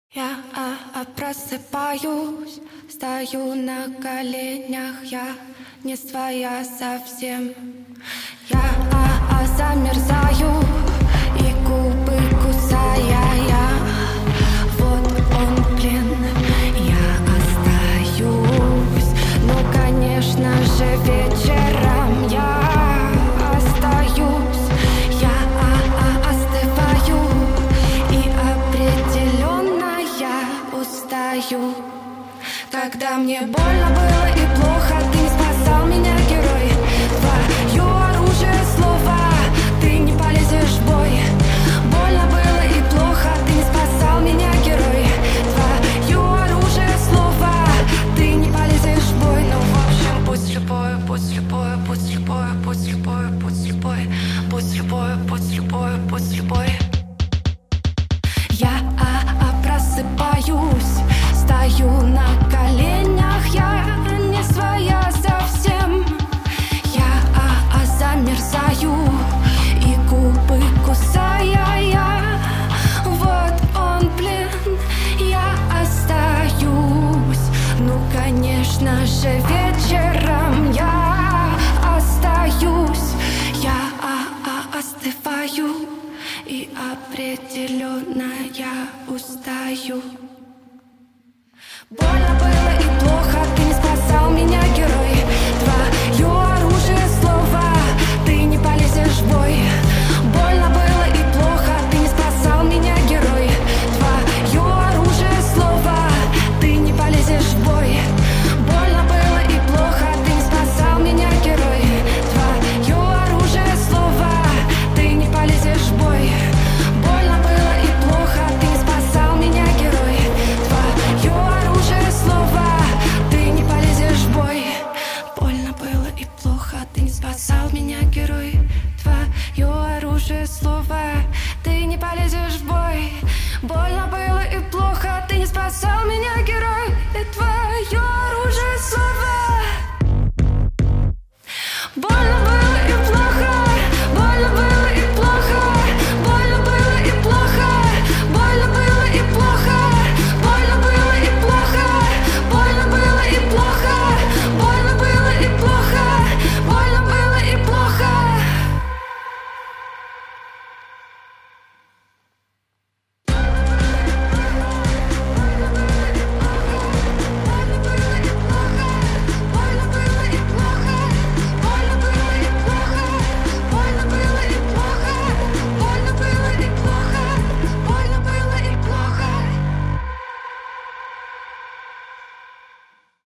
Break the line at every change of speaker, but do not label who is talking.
Я просыпаюсь, стою на коленях, я не своя совсем. Я замерзаю и губы кусая. Вот он плен, я остаюсь. Ну, конечно же, вечером я остаюсь. Я остываю и определенно я устаю. Когда мне больно было и плохо, ты не спасал меня, герой. Твое оружие слова, ты не полезешь в бой. Больно было и плохо, ты не спасал меня, герой. Твое оружие слова, ты не полезешь в бой. Ну, в общем, пусть любое, пусть любое, пусть любое, пусть любое, пусть любое, пусть любое, пусть любое, пусть любое. Я просыпаюсь, стою на коленях, я не своя совсем. Я замерзаю и губы кусая. Вот он плен, я остаюсь. Ну, конечно же, вечером я остаюсь. Я остываю и определенно я устаю. Больно было и плохо, ты не спасал меня,